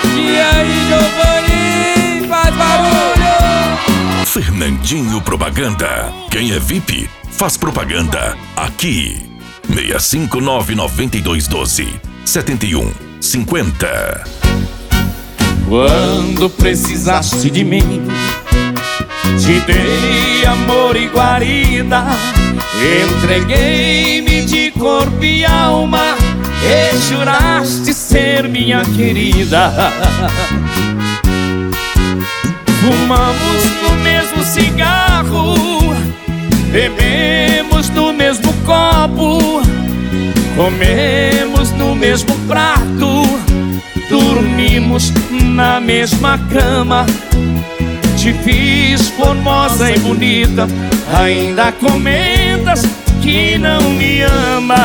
E aí, Giovanni, faz barulho. Fernandinho Propaganda. Quem é VIP faz propaganda aqui. 659-9212-7150. Quando precisaste de mim, te dei amor e guarida, entreguei-me de corpo e alma e juraste ser minha querida. Fumamos no mesmo cigarro, bebemos no mesmo copo, comemos no mesmo prato, dormimos na mesma cama. Te fiz formosa e bonita, ainda comentas que não me ama.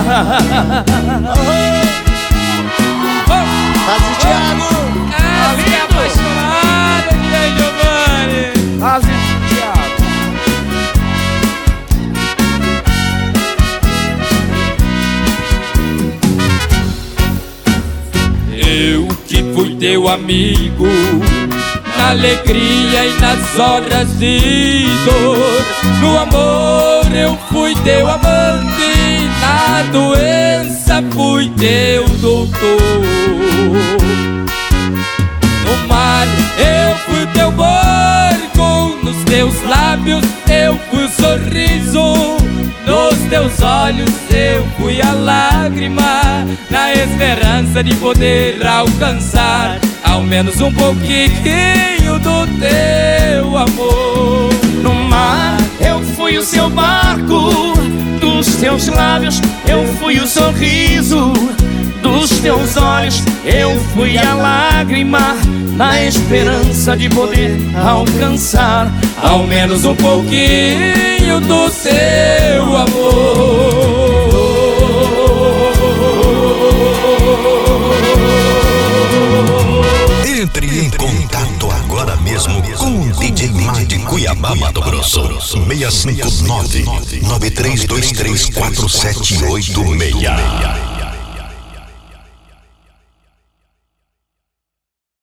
Faz o Thiago. Essa é apaixonada, DJ Giovanni. Faz isso, Thiago. Eu que fui teu amigo na alegria e nas horas de dor. No amor eu fui teu amante, na doença fui teu doutor. No mar eu fui teu barco, nos teus lábios eu fui o sorriso, nos teus olhos eu fui a lágrima, na esperança de poder alcançar ao menos um pouquinho do teu amor. No mar eu fui o seu barco, dos teus lábios eu fui o sorriso, dos teus olhos eu fui a lágrima, na esperança de poder alcançar ao menos um pouquinho do teu amor. Entre em contato agora mesmo com o DJ Mar de Cuiabá, Mato Grosso. 659-9323-4786.